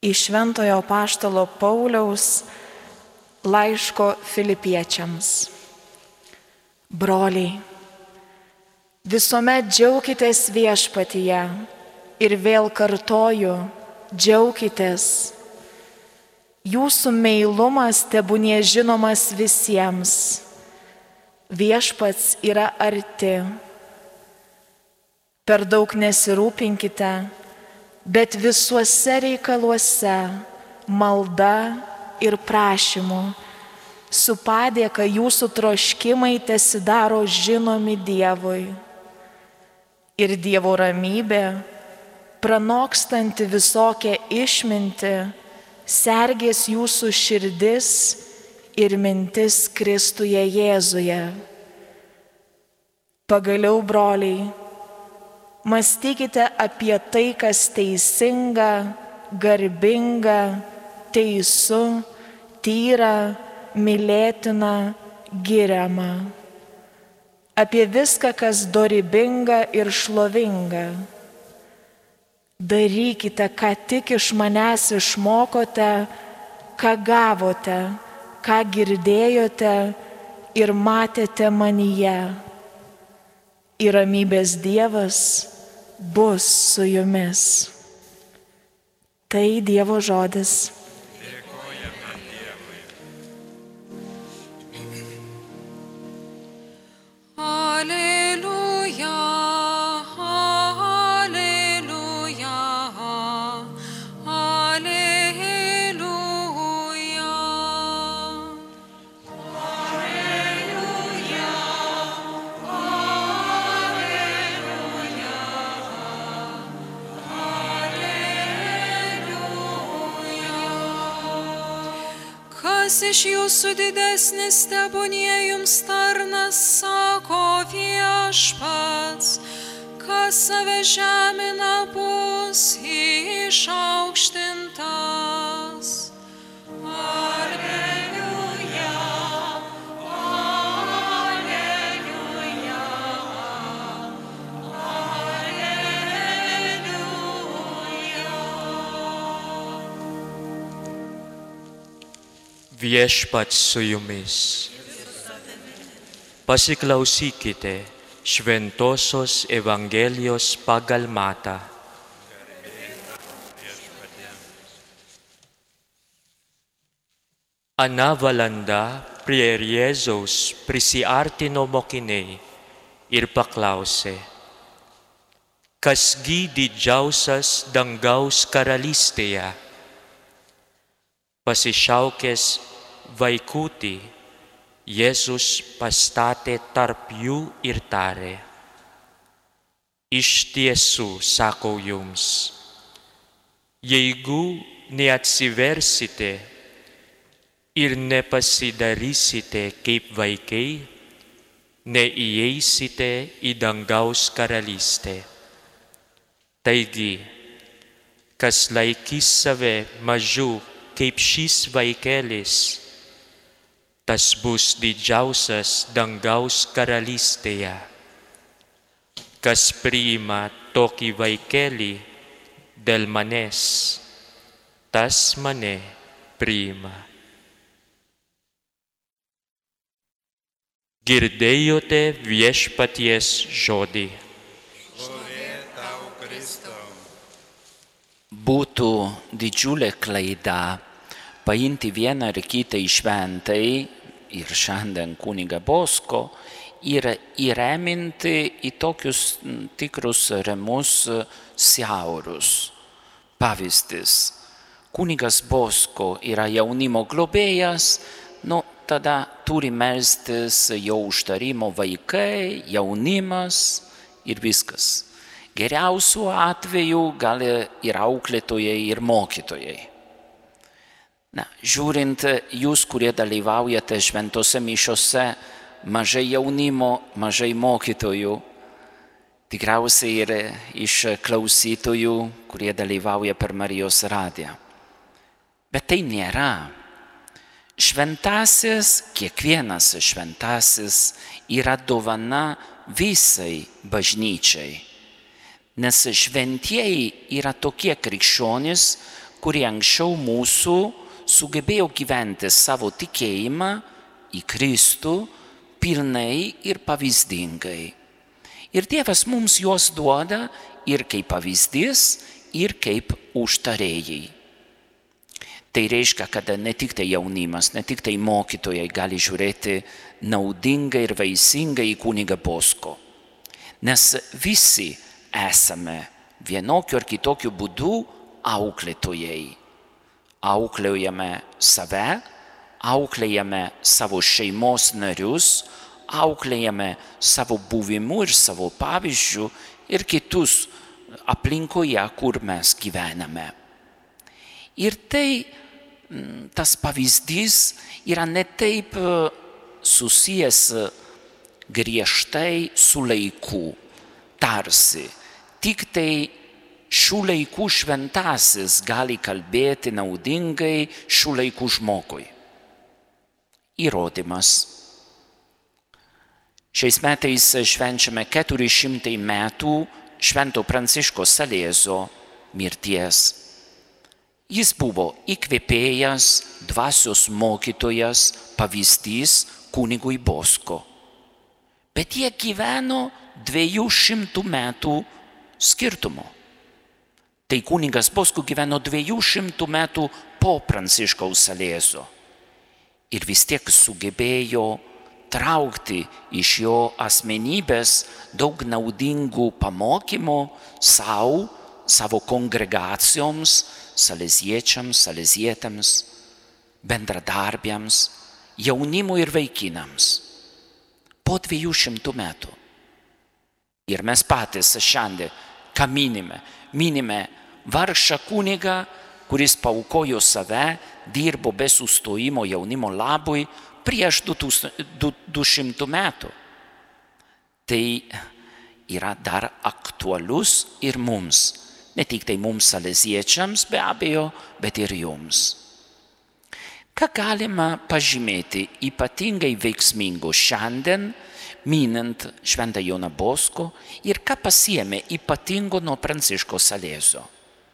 Iš Šventojo apaštalo Pauliaus laiško Filipiečiams. Broliai, visuomet džiaukitės viešpatyje ir vėl kartoju, džiaukitės. Jūsų meilumas tebūnie žinomas visiems. Viešpats yra arti. Per daug nesirūpinkite, bet visuose reikaluose malda ir prašymu su padėka jūsų troškimai tesidaro žinomi Dievui. Ir Dievo ramybė, pranokstanti visokią išmintį, sergės jūsų širdis ir mintis Kristuje Jėzuje. Pagaliau, broliai, mąstykite apie tai, kas teisinga, garbinga, teisu, tyra, mylėtina, giriama. Apie viską, kas dorybinga ir šlovinga. Darykite, ką tik iš manęs išmokote, ką gavote, ką girdėjote ir matėte manyje. Ir ramybės Dievas bus su jumis. Tai Dievo žodis. Dėkojame Dievui. Alleluja, alleluja, alleluja. Alleluja, kas iš jūsų didesnis tebūnie jums tarnas, sako Viešpats, kas save žemina bus išaukštintas. Alleluja, alleluja, Viešpats su jumis. Pasiklausykite Šventosios Evangelijos pagal Matą. Ana valanda prie Jėzaus prisiartino mokiniai ir paklausė, kasgi didžiausias dangaus karalystėje? Pasišaukęs vaikutį, Jėzus pastatė tarp jų ir tarė, iš tiesų sakau jums, jeigu neatsiversite ir nepasidarysite kaip vaikai, neįeisite į dangaus karalystę. Taigi, kas laikys save mažiau kaip šis vaikelis, tas bus didžiausias dangaus karalystėje. Kas priima tokį vaikelį dėl manęs, tas mane priima. Girdėjote Viešpaties žodį. Šlovė tau, Kristau. Būtų didžiulė klaida paimti vieną ar kitą šventai ir šiandien kunigą Bosko ir įreminti į tokius tikrus remus siaurus. Pavyzdys. Kunigas Bosko yra jaunimo globėjas, tada turi melstis jo užtarimo vaikai, jaunimas ir viskas. Geriausiu atveju gali ir auklėtojai, ir mokytojai. Žiūrint, jūs, kurie dalyvaujate šventose mišiose, mažai jaunimo, mažai mokytojų, tikriausiai ir iš klausytojų, kurie dalyvauja per Marijos radiją. Bet tai nėra. Šventasis, kiekvienas šventasis yra dovana visai bažnyčiai. Nes šventieji yra tokie krikščionys, kurie anksčiau mūsų sugebėjo gyventi savo tikėjimą į Kristų pilnai ir pavyzdingai. Ir Dievas mums juos duoda ir kaip pavyzdys, ir kaip užtarėjai. Tai reiškia, kad ne tik tai jaunimas, ne tik tai mokytojai gali žiūrėti naudingai ir vaisingai į kunigą Bosko. Nes visi esame vienokiu ar kitokiu būdu auklėtojai. Auklėjame save, auklėjame savo šeimos narius, auklėjame savo buvimu ir savo pavyzdžiu ir kitus aplinkoje, kur mes gyvename. Ir tai tas pavyzdys yra ne taip susijęs griežtai su laiku, tarsi. Tik tai šių laikų šventasis gali kalbėti naudingai šių laikų žmogui. Įrodymas. Šiais metais švenčiame 400 metų Švento Pranciškaus Salezio mirties. Jis buvo įkvėpėjas, dvasios mokytojas, pavyzdys kunigui Bosko. Bet jie gyveno 200 metų skirtumo. Tai kunigas Bosko gyveno 200 metų po Pranciškaus Salezio. Ir vis tiek sugebėjo traukti iš jo asmenybės daug naudingų pamokymų savo kongregacijoms, saleziečiams, salezietėms, bendradarbiams, jaunimui ir vaikinams. Po 200 metų. Ir mes patys šiandien, ką minime vargšą kunigą, kuris paaukojo save, dirbo be sustojimo jaunimo labui prieš 200 metų. Tai yra dar aktualus ir mums. Ne tik tai mums saleziečiams be abejo, bet ir jums. Ką galima pažymėti ypatingai veiksmingo šiandien, minint Šventą Joną Bosko ir ką pasiėmė ypatingo nuo Pranciškaus Salezio?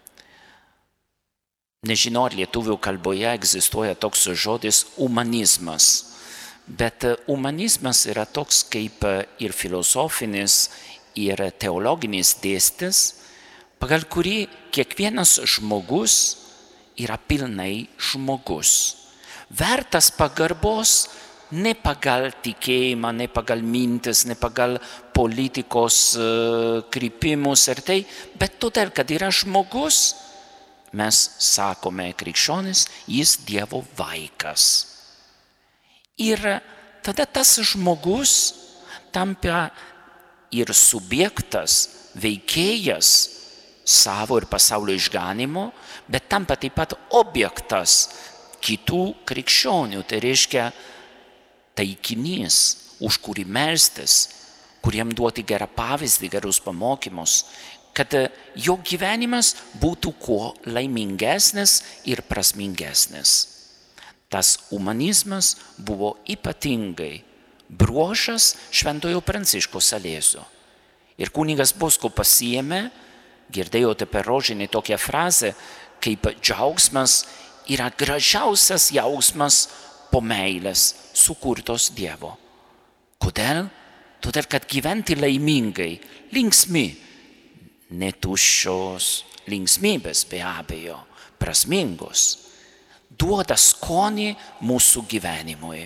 Nežinau, ar lietuvių kalboje egzistuoja toks žodis humanizmas, bet humanizmas yra toks kaip ir filosofinis, ir teologinis dėstis, pagal kurį kiekvienas žmogus yra pilnai žmogus. Vertas pagarbos ne pagal tikėjimą, ne pagal mintis, ne pagal politikos krypimus ir tai, bet todėl, kad yra žmogus, mes sakome krikščionis, jis Dievo vaikas. Ir tada tas žmogus tampa ir subjektas, veikėjas savo ir pasaulio išganimo, bet tampa taip pat objektas kitų krikščionių. Tai reiškia taikinys, už kurį melstis, kuriem duoti gerą pavyzdį, gerus pamokymus, kad jo gyvenimas būtų kuo laimingesnis ir prasmingesnis. Tas humanizmas buvo ypatingai bruožas Šventojo Pranciškaus Salezio. Ir kunigas Bosko pasiėmė, girdėjote per rožinį tokią frazę, kaip džiaugsmas yra gražiausias jausmas po meilės sukurtos Dievo. Kodėl? Todėl, kad gyventi laimingai, linksmi, netuščios linksmybės be abejo, prasmingos, duoda skonį mūsų gyvenimui.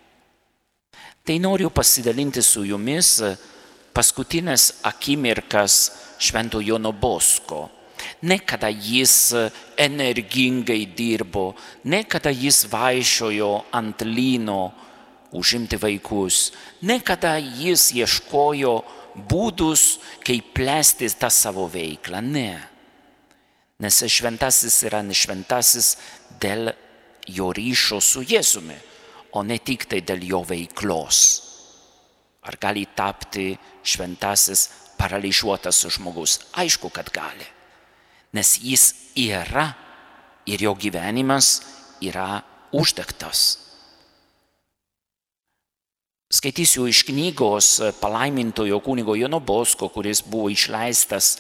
Tai noriu pasidalinti su jumis paskutinės akimirkas Švento Jono Bosko. Ne kada jis energingai dirbo, ne kada jis vaikščiojo ant lyno užimti vaikus, ne kada jis ieškojo būdus, kaip plėsti tą savo veiklą, ne. Nes šventasis yra ne šventasis dėl jo ryšio su Jėzumi, o ne tik tai dėl jo veiklos. Ar gali tapti šventasis paralyžiuotas žmogus? Aišku, kad gali. Nes jis yra ir jo gyvenimas yra uždegtas. Skaitysiu iš knygos palaimintojo kunigo Jono Bosko, kuris buvo išleistas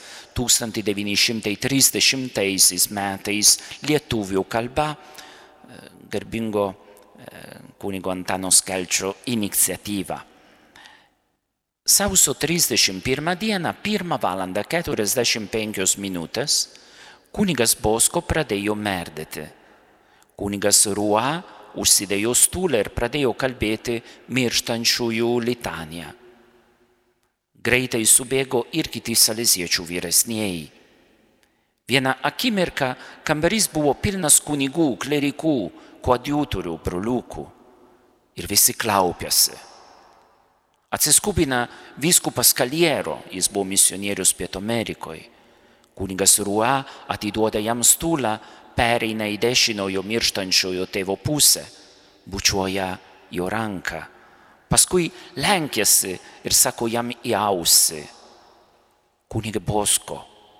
1930 metais lietuvių kalba, garbingo kunigo Antano Skelčio iniciatyva. Sausio 31 dieną, 1 valandą 45 minutės, kunigas Bosko pradėjo merdėti. Kunigas Rua užsidėjo stulą ir pradėjo kalbėti mirštančiųjų litaniją. Greitai subėgo ir kiti saleziečių vyresnieji. Vieną akimirką kambarys buvo pilnas kunigų, klerikų, koadjutorių, broliukų. Ir visi klaupėsi. Atsiskubina vyskupas Kaliero, jis buvo misionierius Pietų Amerikoje. Kunigas Rua atiduoda jam stulą, pereina į dešinojo mirštančiojo tėvo pusę, bučiuoja jo ranką. Paskui lenkiasi ir sako jam į ausį: kunige Bosko,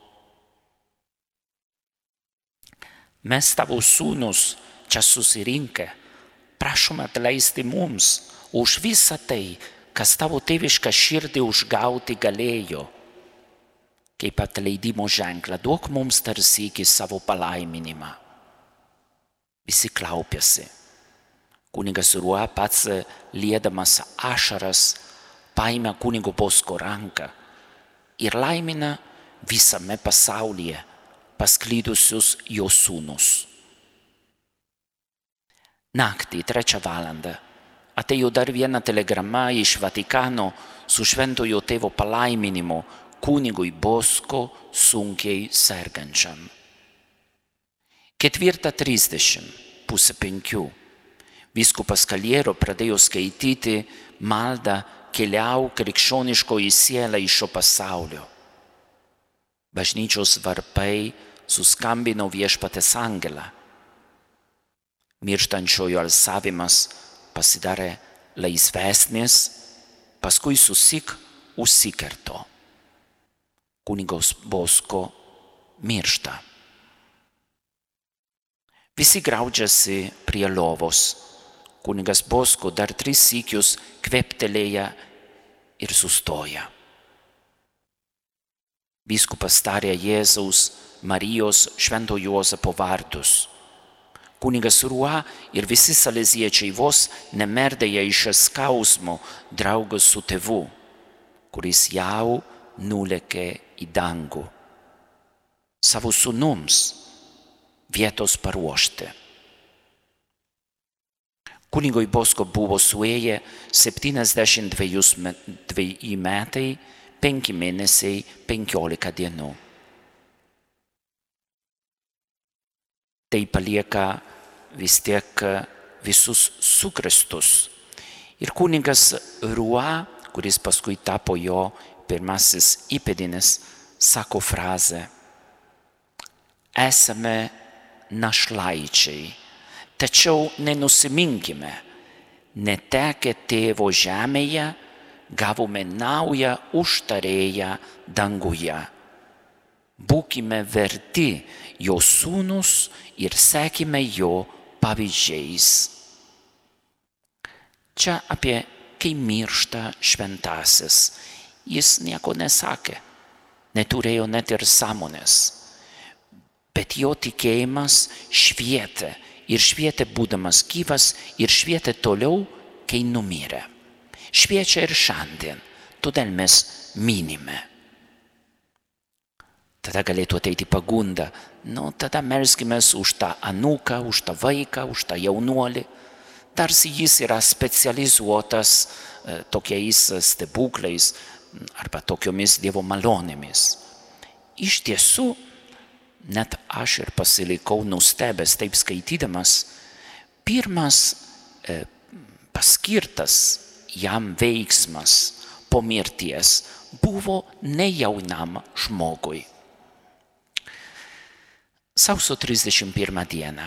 mes tavo sūnus čia susirinkę, prašom atleisti mums už visą tai, kas tavo tėvišką širdį užgauti galėjo. Kaip atleidimo ženklą, duok mums dar sykį savo palaiminimą. Visi klaupėsi. Kunigas Rua pats liedamas ašaras paima kunigo Bosko ranką ir laimina visame pasaulyje pasklidusius jo sūnus. Naktį 3 valandą atėjo dar viena telegrama iš Vatikano su šventojo tėvo palaiminimu kunigui Bosko sunkiai sergančiam. 4:30, 4:30, vyskupas Kaliero pradėjo skaityti maldą Keliauk krikščioniškoji siela iš šio pasaulio. Bažnyčios varpai suskambino Viešpaties angelą. Mirštančiojo alsavimas pasidarė laisvesnis, paskui susik užsikerto. Kunigas Bosko miršta. Visi graudžiasi prie lovos. Kunigas Bosko dar 3 sykius kveptelėja ir sustoja. Vyskupas taria Jėzaus, Marijos, Švento Juozapo vardus. Kunigas Rua ir visi saleziečiai vos nemerdėja iš skausmo draugas su tėvu, kuris jau nulėkė į dangų. Savo sūnums vietos paruošti. Kunigui Bosko buvo suėję 72 metai, 5 mėnesiai, 15 dienų. Tai palieka vis tiek visus sukrestus. Ir kunigas Rua, kuris paskui tapo jo pirmasis įpėdinis, sako frazę: esame našlaičiai, tačiau nenusiminkime, netekę tėvo žemėje, gavome naują užtarėją danguje. Būkime verti jo sūnus ir sekime jo pavyzdžiais. Čia apie kai miršta šventasis. Jis nieko nesakė, neturėjo net ir sąmonės. Bet jo tikėjimas švietė ir švietė būdamas gyvas ir švietė toliau, kai numirė. Šviečia ir šiandien, todėl mes minime. Tada galėtų ateiti pagunda, tada melskimės už tą anūką, už tą vaiką, už tą jaunuolį. Tarsi jis yra specializuotas tokiais stebuklais arba tokiomis Dievo malonėmis. Iš tiesų, net aš ir pasilikau nustebęs taip skaitydamas, pirmas paskirtas jam veiksmas po mirties buvo ne jaunam žmogui. Sausio 31 dieną,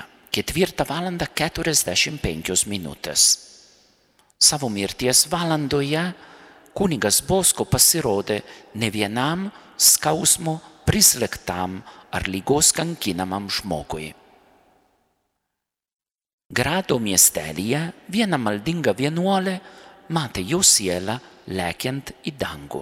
4:45. Savo mirties valandoje kunigas Bosko pasirodė ne vienam skausmo prislėgtam ar ligos kankinamam žmogui. Grado miestelyje viena maldinga vienuolė matė jo sielą lekiant į dangų.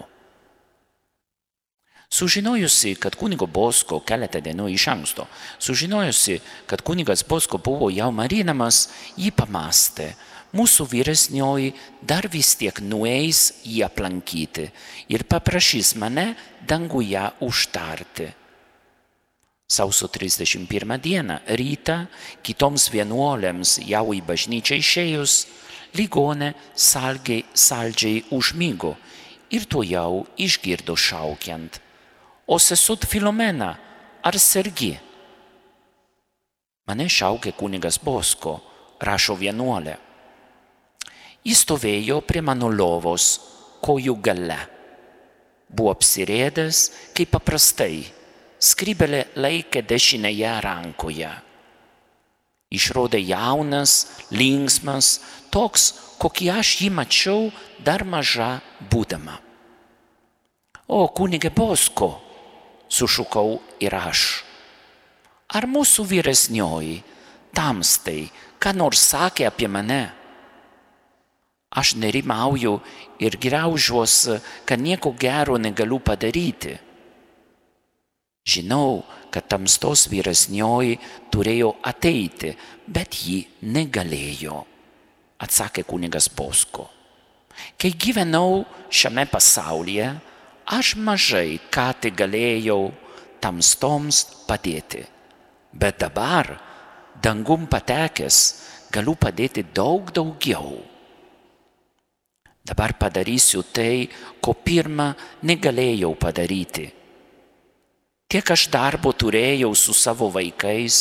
Sužinojusi, kad kunigo Bosko keletą dienų iš anksto, sužinojusi, kad kunigas Bosko buvo jau marinamas, ji pamastė, mūsų vyresnioji dar vis tiek nueis jį aplankyti ir paprašys mane danguje užtarti. Sausio 31 dieną rytą kitoms vienuolėms jau į bažnyčią išėjus, ligonė saldžiai užmigo ir tuojau išgirdo šaukiant: "O sesut Filomena, ar sergi?" "Mane šaukė kunigas Bosko", rašo vienuolė. Jis stovėjo prie mano lovos, kojų gale. Buvo apsirėdęs kaip paprastai, skrybėlę laikė dešinėje rankoje. Išrodė jaunas, linksmas, toks, kokį aš jį mačiau dar maža būdama. "O kunige Bosko", sušukau ir aš. "Ar mūsų vyresnioji tamstai ką nors sakė apie mane?" Aš nerimauju ir graužiuos, kad nieko gero negaliu padaryti. Žinau, kad tamstos vyresnioji turėjo ateiti, bet ji negalėjo, atsakė kunigas Bosko. Kai gyvenau šiame pasaulyje, aš mažai ką tik galėjau tamstoms padėti, bet dabar, dangum patekęs, galiu padėti daug daugiau. Dabar padarysiu tai, ko pirmą negalėjau padaryti. Tiek aš darbo turėjau su savo vaikais.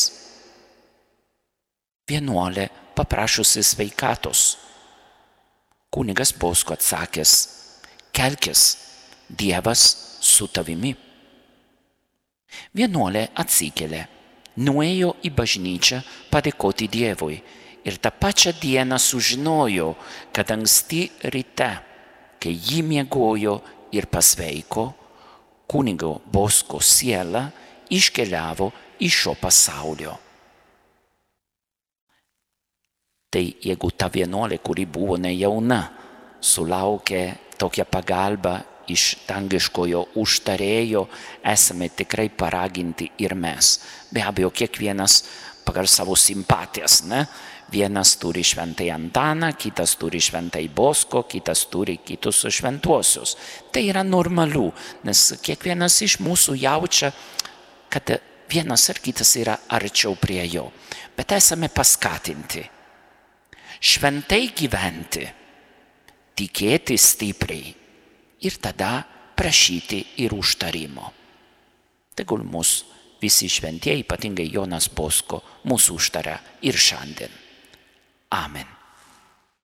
Vienuolė paprašusi sveikatos. Kunigas Bosko atsakęs: "Kelkis, Dievas su tavimi." Vienuolė atsikėlė, nuėjo į bažnyčią padėkoti Dievui ir tą pačią dieną sužinojo, kad anksti ryte, kai ji miegojo ir pasveiko, kunigo Bosko siela iškeliavo iš šio pasaulio. Tai jeigu ta vienuolė, kuri buvo nejauna, sulaukė tokią pagalbą iš dangiškojo užtarėjo, esame tikrai paraginti ir mes. Be abejo, kiekvienas pagal savo simpatijas, ne? Vienas turi šventąjį Antaną, kitas turi šventąjį Bosko, kitas turi kitus šventuosius. Tai yra normalu, nes kiekvienas iš mūsų jaučia, kad vienas ar kitas yra arčiau prie jo. Bet esame paskatinti šventai gyventi, tikėti stipriai ir tada prašyti ir užtarimo. Tegul mūsų visi šventieji, ypatingai Jonas Bosko, mūsų užtaria ir šiandien. Amen.